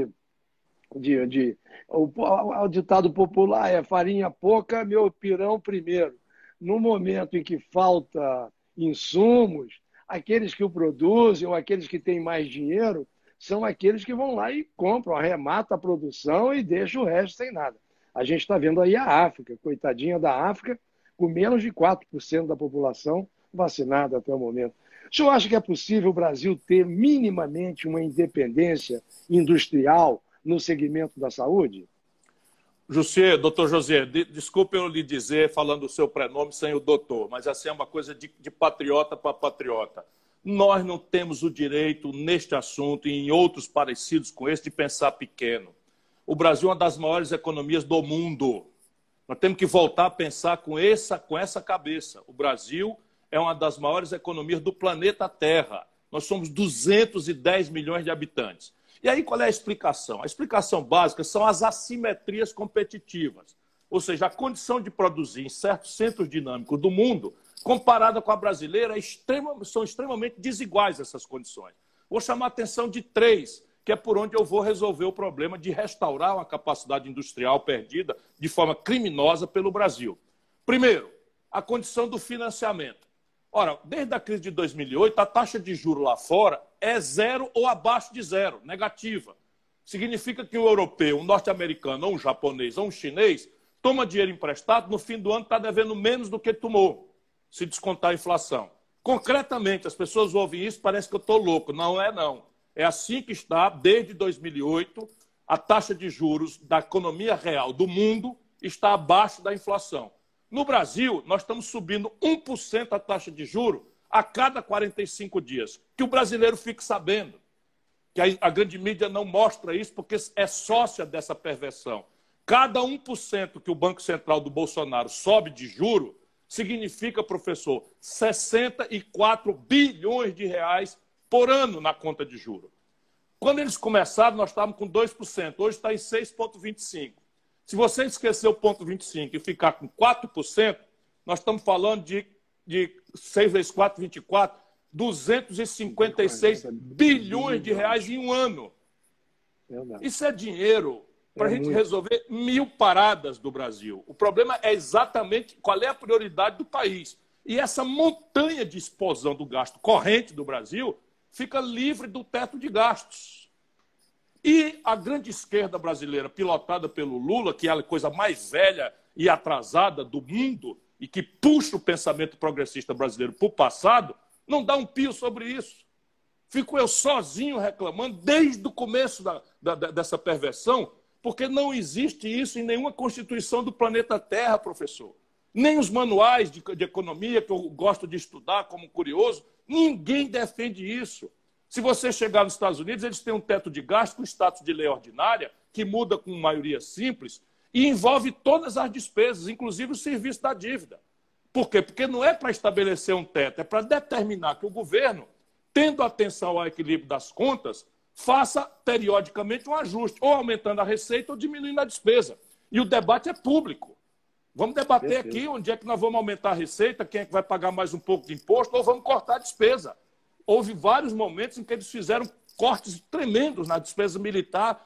de, de o, o ditado popular é farinha pouca, meu pirão primeiro. No momento em que falta insumos, aqueles que o produzem ou aqueles que têm mais dinheiro são aqueles que vão lá e compram, arremata a produção e deixa o resto sem nada. A gente está vendo aí a África, coitadinha da África, com menos de quatro por cento da população vacinada até o momento. O senhor acha que é possível o Brasil ter minimamente uma independência industrial no segmento da saúde? Jussier, doutor José, de, desculpe eu lhe dizer, falando o seu prenome sem o doutor, mas assim é uma coisa de, de patriota para patriota. Nós não temos o direito, neste assunto e em outros parecidos com esse, de pensar pequeno. O Brasil é uma das maiores economias do mundo. Nós temos que voltar a pensar com essa, com essa cabeça. O Brasil é uma das maiores economias do planeta Terra. Nós somos duzentos e dez milhões de habitantes. E aí qual é a explicação? A explicação básica são as assimetrias competitivas. Ou seja, a condição de produzir em certos centros dinâmicos do mundo, comparada com a brasileira, é extrema, são extremamente desiguais essas condições. Vou chamar a atenção de três, que é por onde eu vou resolver o problema de restaurar uma capacidade industrial perdida de forma criminosa pelo Brasil. Primeiro, a condição do financiamento. Ora, desde a crise de dois mil e oito, a taxa de juros lá fora é zero ou abaixo de zero, negativa. Significa que o europeu, um norte-americano, ou um japonês, ou um chinês, toma dinheiro emprestado, no fim do ano está devendo menos do que tomou, se descontar a inflação. Concretamente, as pessoas ouvem isso, parece que eu estou louco. Não é, não. É assim que está, desde dois mil e oito, a taxa de juros da economia real do mundo está abaixo da inflação. No Brasil, nós estamos subindo um por cento a taxa de juros a cada quarenta e cinco dias. Que o brasileiro fique sabendo. Que a grande mídia não mostra isso porque é sócia dessa perversão. Cada um por cento que o Banco Central do Bolsonaro sobe de juro significa, professor, sessenta e quatro bilhões de reais por ano na conta de juros. Quando eles começaram, nós estávamos com dois por cento. Hoje está em seis vírgula vinte e cinco por cento. Se você esquecer o ponto vinte e cinco e ficar com quatro por cento, nós estamos falando de, de seis vezes quatro, vinte e quatro, duzentos e cinquenta e seis bilhões de reais em um ano. Isso é dinheiro para a gente resolver mil paradas do Brasil. O problema é exatamente qual é a prioridade do país. E essa montanha de explosão do gasto corrente do Brasil fica livre do teto de gastos. E a grande esquerda brasileira, pilotada pelo Lula, que é a coisa mais velha e atrasada do mundo e que puxa o pensamento progressista brasileiro para o passado, não dá um pio sobre isso. Fico eu sozinho reclamando desde o começo da, da, dessa perversão, porque não existe isso em nenhuma Constituição do planeta Terra, professor. Nem os manuais de, de economia, que eu gosto de estudar como curioso, ninguém defende isso. Se você chegar nos Estados Unidos, eles têm um teto de gasto com status de lei ordinária, que muda com maioria simples, e envolve todas as despesas, inclusive o serviço da dívida. Por quê? Porque não é para estabelecer um teto, é para determinar que o governo, tendo atenção ao equilíbrio das contas, faça periodicamente um ajuste, ou aumentando a receita ou diminuindo a despesa. E o debate é público. Vamos debater aqui onde é que nós vamos aumentar a receita, quem é que vai pagar mais um pouco de imposto, ou vamos cortar a despesa. Houve vários momentos em que eles fizeram cortes tremendos na despesa militar.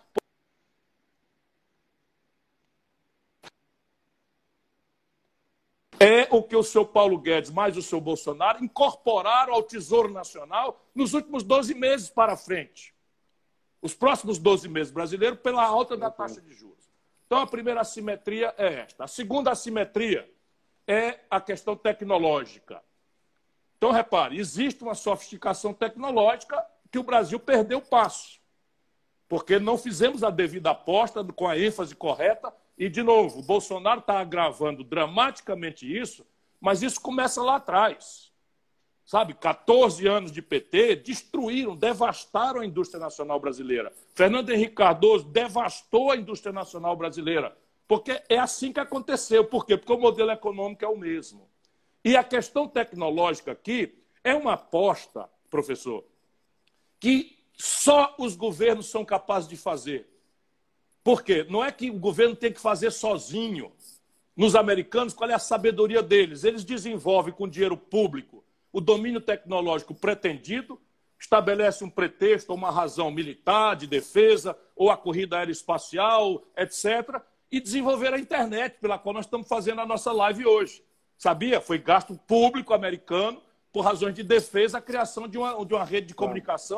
É o que o seu Paulo Guedes mais o seu Bolsonaro incorporaram ao Tesouro Nacional nos últimos doze meses para frente. Os próximos doze meses brasileiros pela alta da taxa de juros. Então, a primeira assimetria é esta. A segunda assimetria é a questão tecnológica. Então, repare, existe uma sofisticação tecnológica que o Brasil perdeu o passo, porque não fizemos a devida aposta com a ênfase correta e, de novo, o Bolsonaro está agravando dramaticamente isso, mas isso começa lá atrás. Sabe, quatorze anos de P T destruíram, devastaram a indústria nacional brasileira. Fernando Henrique Cardoso devastou a indústria nacional brasileira, porque é assim que aconteceu. Por quê? Porque o modelo econômico é o mesmo. E a questão tecnológica aqui é uma aposta, professor, que só os governos são capazes de fazer. Por quê? Não é que o governo tem que fazer sozinho. Nos americanos, qual é a sabedoria deles? Eles desenvolvem com dinheiro público o domínio tecnológico pretendido, estabelece um pretexto ou uma razão militar, de defesa, ou a corrida aeroespacial, etcétera, e desenvolver a internet, pela qual nós estamos fazendo a nossa live hoje. Sabia? Foi gasto público americano, por razões de defesa, a criação de uma, de uma rede de comunicação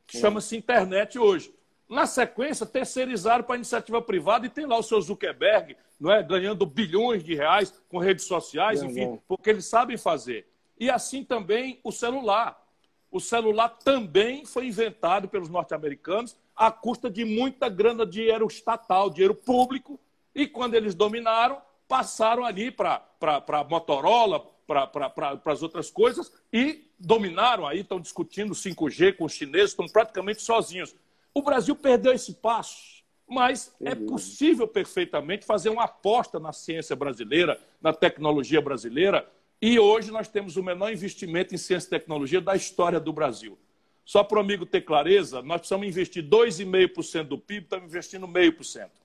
que chama-se internet hoje. Na sequência, terceirizaram para a iniciativa privada e tem lá o seu Zuckerberg, não é, ganhando bilhões de reais com redes sociais, enfim, não. Porque eles sabem fazer. E assim também o celular. O celular também foi inventado pelos norte-americanos à custa de muita grana de dinheiro estatal, dinheiro público, e quando eles dominaram, passaram ali para a Motorola, para pra, as outras coisas, e dominaram aí, estão discutindo cinco G com os chineses, estão praticamente sozinhos. O Brasil perdeu esse passo, mas é possível perfeitamente fazer uma aposta na ciência brasileira, na tecnologia brasileira, e hoje nós temos o menor investimento em ciência e tecnologia da história do Brasil. Só para o amigo ter clareza, nós precisamos investir dois vírgula cinco por cento do P I B, estamos investindo zero vírgula cinco por cento.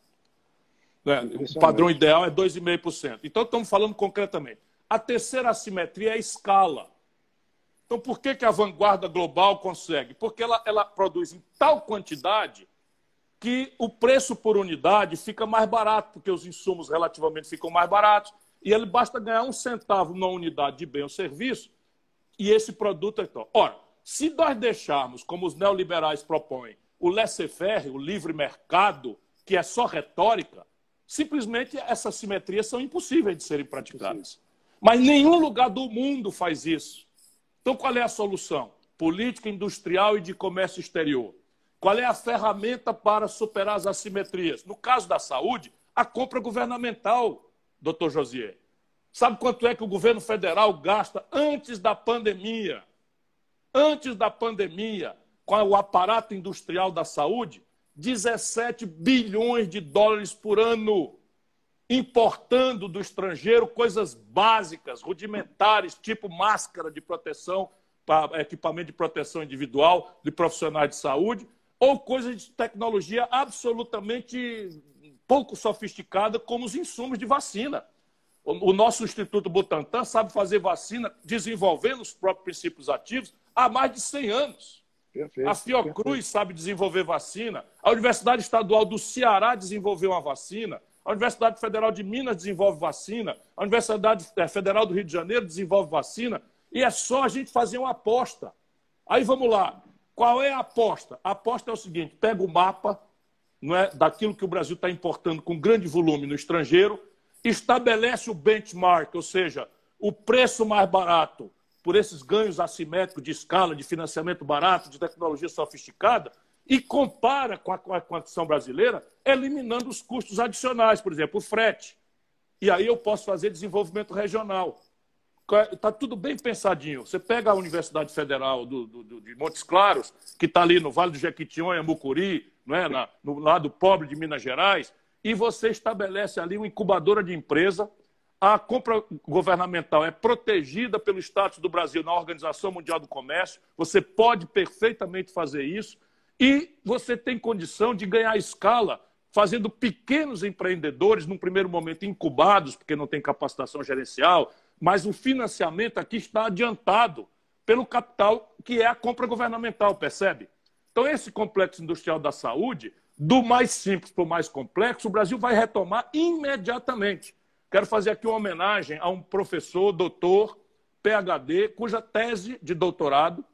O padrão ideal é dois vírgula cinco por cento. Então, estamos falando concretamente. A terceira assimetria é a escala. Então, por que, que a vanguarda global consegue? Porque ela, ela produz em tal quantidade que o preço por unidade fica mais barato, porque os insumos relativamente ficam mais baratos, e ele basta ganhar um centavo na unidade de bem ou serviço, e esse produto é então. Ora, se nós deixarmos, como os neoliberais propõem, o laissez-faire, o livre mercado, que é só retórica, simplesmente essas simetrias são impossíveis de serem praticadas. Mas nenhum lugar do mundo faz isso. Então, qual é a solução? Política industrial e de comércio exterior. Qual é a ferramenta para superar as assimetrias? No caso da saúde, a compra governamental, doutor Josier. Sabe quanto é que o governo federal gasta antes da pandemia? Antes da pandemia, com o aparato industrial da saúde, dezessete bilhões de dólares por ano, importando do estrangeiro coisas básicas, rudimentares, tipo máscara de proteção, equipamento de proteção individual de profissionais de saúde, ou coisas de tecnologia absolutamente pouco sofisticada, como os insumos de vacina. O nosso Instituto Butantan sabe fazer vacina desenvolvendo os próprios princípios ativos há mais de cem anos. Perfeito, a Fiocruz perfeito. Sabe desenvolver vacina, a Universidade Estadual do Ceará desenvolveu uma vacina, a Universidade Federal de Minas desenvolve vacina, a Universidade Federal do Rio de Janeiro desenvolve vacina, e é só a gente fazer uma aposta. Aí vamos lá. Qual é a aposta? A aposta é o seguinte, pega o mapa, não é, daquilo que o Brasil está importando com grande volume no estrangeiro, estabelece o benchmark, ou seja, o preço mais barato por esses ganhos assimétricos de escala, de financiamento barato, de tecnologia sofisticada, e compara com a, com a condição brasileira, eliminando os custos adicionais, por exemplo, o frete. E aí eu posso fazer desenvolvimento regional. Está tudo bem pensadinho. Você pega a Universidade Federal do, do, de Montes Claros, que está ali no Vale do Jequitinhonha, Mucuri, não é? Na, no lado pobre de Minas Gerais, e você estabelece ali uma incubadora de empresa. A compra governamental é protegida pelo status do Brasil na Organização Mundial do Comércio. Você pode perfeitamente fazer isso. E você tem condição de ganhar escala fazendo pequenos empreendedores, num primeiro momento incubados, porque não tem capacitação gerencial, mas o financiamento aqui está adiantado pelo capital, que é a compra governamental, percebe? Então, esse complexo industrial da saúde, do mais simples para o mais complexo, o Brasil vai retomar imediatamente. Quero fazer aqui uma homenagem a um professor, doutor, P H D, cuja tese de doutorado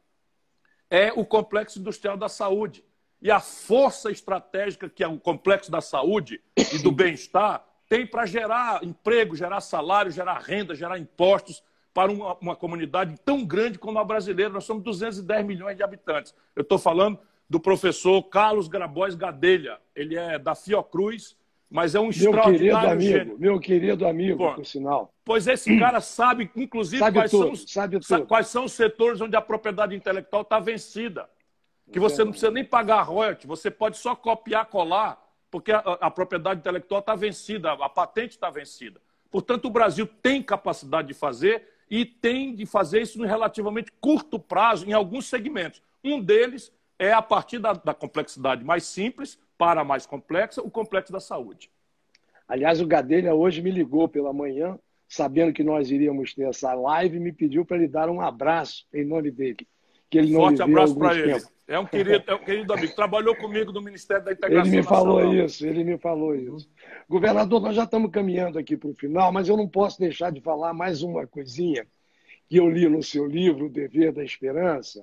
é o complexo industrial da saúde. E a força estratégica que é o complexo da saúde e do bem-estar tem para gerar emprego, gerar salário, gerar renda, gerar impostos para uma, uma comunidade tão grande como a brasileira. Nós somos duzentos e dez milhões de habitantes. Eu estou falando do professor Carlos Grabois Gadelha. Ele é da Fiocruz, mas é um meu extraordinário querido amigo, gênio. Meu querido amigo, Bom, por sinal. Pois esse cara sabe, inclusive, sabe quais, tudo, são os, sabe tudo. quais são os setores onde a propriedade intelectual está vencida. Que você não precisa nem pagar royalty, você pode só copiar, colar, porque a, a propriedade intelectual está vencida, a patente está vencida. Portanto, o Brasil tem capacidade de fazer e tem de fazer isso em relativamente curto prazo em alguns segmentos. Um deles é, a partir da, da complexidade mais simples para a mais complexa, o complexo da saúde. Aliás, o Gadelha hoje me ligou pela manhã, sabendo que nós iríamos ter essa live, e me pediu para lhe dar um abraço em nome dele. Que ele não Forte abraço para ele. Tempo. É um querido, é um querido amigo. Trabalhou comigo no Ministério da Integração Ele me Nacional. falou isso, ele me falou isso. Governador, nós já estamos caminhando aqui para o final, mas eu não posso deixar de falar mais uma coisinha que eu li no seu livro, O Dever da Esperança,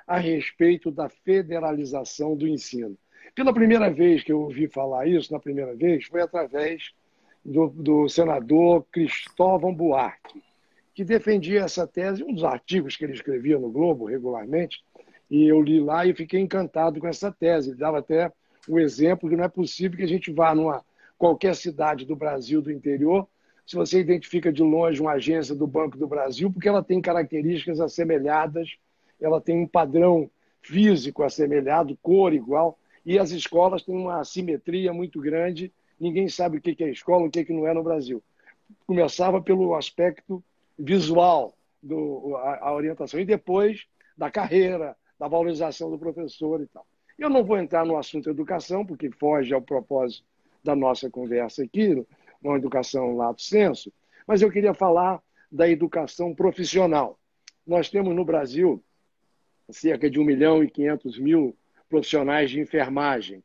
a respeito da federalização do ensino. Pela primeira vez que eu ouvi falar isso, na primeira vez, foi através do, do senador Cristóvão Buarque, que defendia essa tese, um dos artigos que ele escrevia no Globo regularmente, e eu li lá e fiquei encantado com essa tese. Ele dava até o exemplo que não é possível que a gente vá numa qualquer cidade do Brasil, do interior, se você identifica de longe uma agência do Banco do Brasil, porque ela tem características assemelhadas, ela tem um padrão físico assemelhado, cor igual, e as escolas têm uma assimetria muito grande, ninguém sabe o que é escola, o que não é no Brasil. Começava pelo aspecto visual, do, a, a orientação, e depois da carreira, da valorização do professor e tal. Eu não vou entrar no assunto educação, porque foge ao propósito da nossa conversa aqui, uma educação lato sensu, mas eu queria falar da educação profissional. Nós temos no Brasil cerca de um milhão e quinhentos mil profissionais de enfermagem,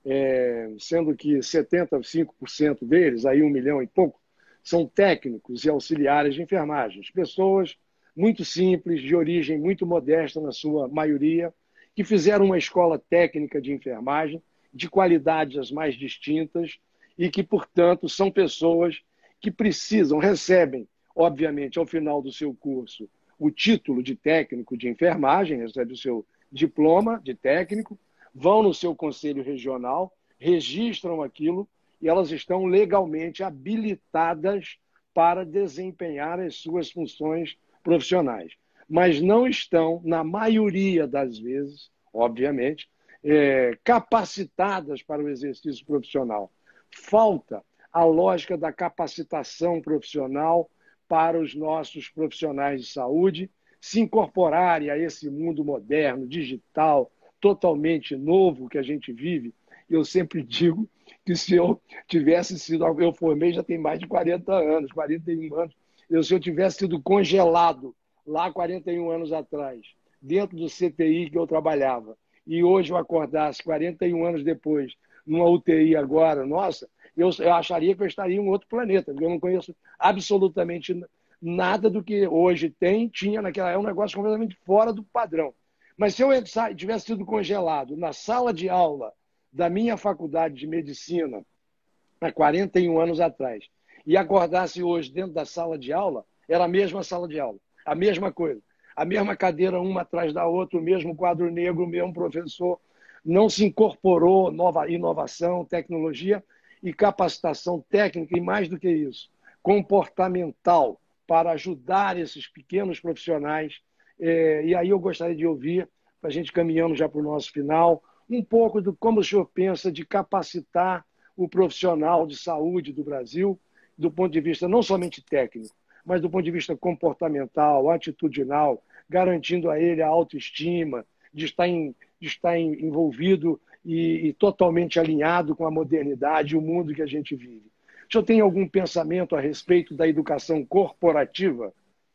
é, sendo que setenta e cinco por cento deles, aí um milhão e pouco, são técnicos e auxiliares de enfermagem. Pessoas muito simples, de origem muito modesta na sua maioria, que fizeram uma escola técnica de enfermagem, de qualidades as mais distintas, e que, portanto, são pessoas que precisam, recebem, obviamente, ao final do seu curso, o título de técnico de enfermagem, recebe o seu diploma de técnico, vão no seu conselho regional, registram aquilo e elas estão legalmente habilitadas para desempenhar as suas funções profissionais. Mas não estão, na maioria das vezes, obviamente, é, capacitadas para o exercício profissional. Falta a lógica da capacitação profissional para os nossos profissionais de saúde se incorporarem a esse mundo moderno, digital, totalmente novo que a gente vive. Eu sempre digo que se eu tivesse sido... Eu formei já tem mais de quarenta anos, quarenta e um anos. Eu, se eu tivesse sido congelado lá quarenta e um anos atrás, dentro do C T I que eu trabalhava, e hoje eu acordasse quarenta e um anos depois, numa U T I agora, nossa, eu, eu acharia que eu estaria em um outro planeta, porque eu não conheço absolutamente nada do que hoje tem, tinha naquela época, é um negócio completamente fora do padrão. Mas se eu tivesse sido congelado na sala de aula da minha faculdade de medicina, há quarenta e um anos atrás, e acordasse hoje dentro da sala de aula, era a mesma sala de aula, a mesma coisa, a mesma cadeira uma atrás da outra, o mesmo quadro negro, o mesmo professor, não se incorporou nova inovação, tecnologia e capacitação técnica, e mais do que isso, comportamental, para ajudar esses pequenos profissionais. É, e aí eu gostaria de ouvir, para a gente caminhando já para o nosso final, um pouco do como o senhor pensa de capacitar o profissional de saúde do Brasil, do ponto de vista não somente técnico, mas do ponto de vista comportamental, atitudinal, garantindo a ele a autoestima, de estar, em, de estar em, envolvido e, e totalmente alinhado com a modernidade e o mundo que a gente vive. O senhor tem algum pensamento a respeito da educação corporativa?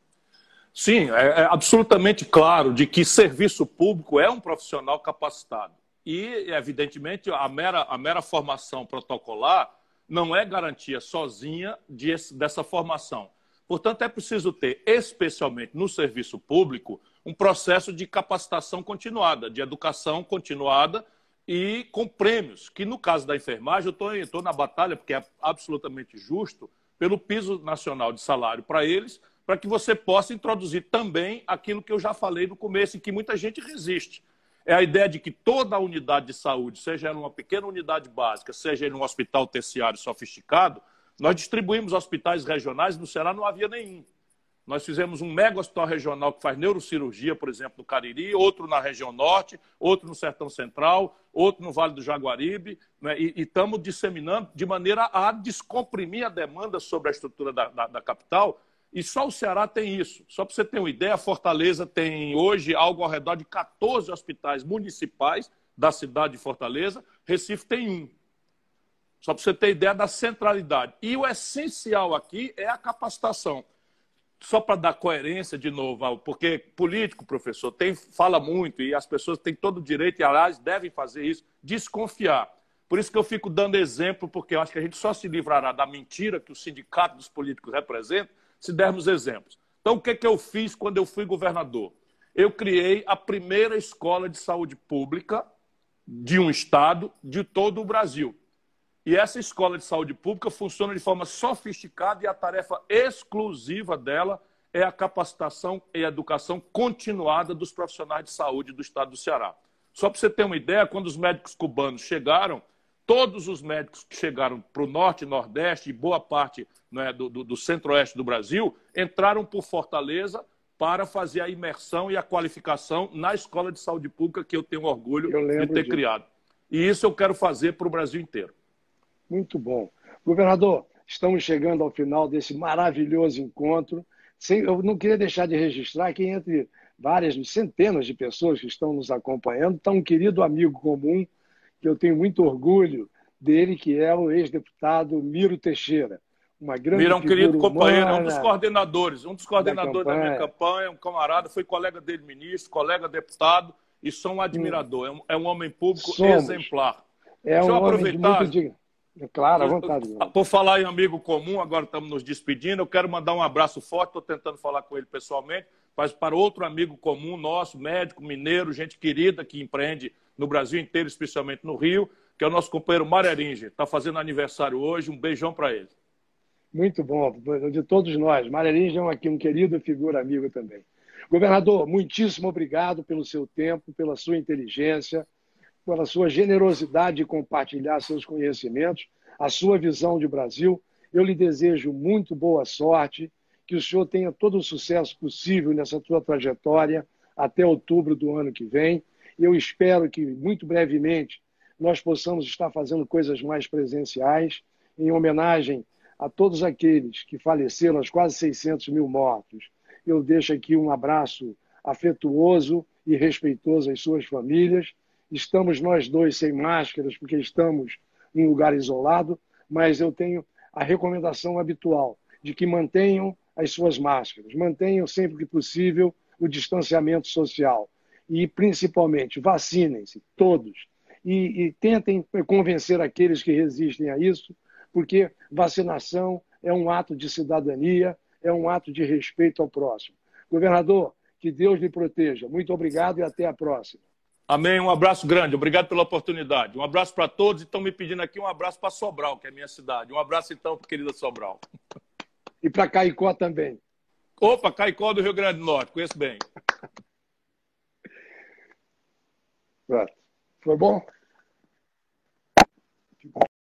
Sim, é, é absolutamente claro de que serviço público é um profissional capacitado. E, evidentemente, a mera, a mera formação protocolar não é garantia sozinha de, dessa formação. Portanto, é preciso ter, especialmente no serviço público, um processo de capacitação continuada, de educação continuada e com prêmios, que no caso da enfermagem, eu estou na batalha, porque é absolutamente justo, pelo piso nacional de salário para eles, para que você possa introduzir também aquilo que eu já falei no começo e que muita gente resiste. É a ideia de que toda a unidade de saúde, seja ela uma pequena unidade básica, seja ela um hospital terciário sofisticado, nós distribuímos hospitais regionais, no Ceará não havia nenhum. Nós fizemos um mega hospital regional que faz neurocirurgia, por exemplo, no Cariri, outro na região norte, outro no Sertão Central, outro no Vale do Jaguaribe, né? E estamos disseminando de maneira a descomprimir a demanda sobre a estrutura da, da, da capital. E só o Ceará tem isso. Só para você ter uma ideia, a Fortaleza tem hoje algo ao redor de quatorze hospitais municipais da cidade de Fortaleza, Recife tem um. Só para você ter ideia da centralidade. E o essencial aqui é a capacitação. Só para dar coerência de novo, porque político, professor, tem, fala muito e as pessoas têm todo o direito, e aliás, devem fazer isso, desconfiar. Por isso que eu fico dando exemplo, porque eu acho que a gente só se livrará da mentira que o sindicato dos políticos representa se dermos exemplos. Então, o que, que eu fiz quando eu fui governador? eu criei a primeira escola de saúde pública de um estado de todo o Brasil. E essa escola de saúde pública funciona de forma sofisticada e a tarefa exclusiva dela é a capacitação e educação continuada dos profissionais de saúde do estado do Ceará. Só para você ter uma ideia, quando os médicos cubanos chegaram, todos os médicos que chegaram para o norte, nordeste e boa parte, né, do, do, do centro-oeste do Brasil, entraram por Fortaleza para fazer a imersão e a qualificação na escola de saúde pública que eu tenho orgulho de ter disso. criado. E isso eu quero fazer para o Brasil inteiro. Muito bom. Governador, estamos chegando ao final desse maravilhoso encontro. Eu não queria deixar de registrar que entre várias, centenas de pessoas que estão nos acompanhando, está um querido amigo comum, que eu tenho muito orgulho dele, que é o ex-deputado Miro Teixeira. Uma grande Miro é um querido companheiro, é um dos humana coordenadores, um dos coordenadores da, da minha campanha, um camarada, foi colega dele, ministro, colega deputado, e sou um admirador. Hum. É, um, é um homem público Somos. exemplar. É um homem de muito digno. Claro, à vontade. Por falar em amigo comum, agora estamos nos despedindo, eu quero mandar um abraço forte, estou tentando falar com ele pessoalmente, mas para outro amigo comum nosso, médico, mineiro, gente querida que empreende no Brasil inteiro, especialmente no Rio, que é o nosso companheiro Mário Eringer. Está fazendo aniversário hoje, um beijão para ele. Muito bom, de todos nós. Mário Eringer é aqui um querido figura amigo também. Governador, muitíssimo obrigado pelo seu tempo, pela sua inteligência, pela sua generosidade de compartilhar seus conhecimentos, a sua visão de Brasil. Eu lhe desejo muito boa sorte, que o senhor tenha todo o sucesso possível nessa sua trajetória até outubro do ano que vem. Eu espero que, muito brevemente, nós possamos estar fazendo coisas mais presenciais, em homenagem a todos aqueles que faleceram, aos quase seiscentos mil mortos. Eu deixo aqui um abraço afetuoso e respeitoso às suas famílias. Estamos nós dois sem máscaras, porque estamos em um lugar isolado, mas eu tenho a recomendação habitual de que mantenham as suas máscaras, mantenham sempre que possível o distanciamento social e, principalmente, vacinem-se, todos, e, e tentem convencer aqueles que resistem a isso, porque vacinação é um ato de cidadania, é um ato de respeito ao próximo. Governador, que Deus lhe proteja. Muito obrigado e até a próxima. Amém. Um abraço grande. Obrigado pela oportunidade. Um abraço para todos. E estão me pedindo aqui um abraço para Sobral, que é a minha cidade. Um abraço, então, querida Sobral. E para Caicó também. Opa, Caicó do Rio Grande do Norte. Conheço bem. Foi bom?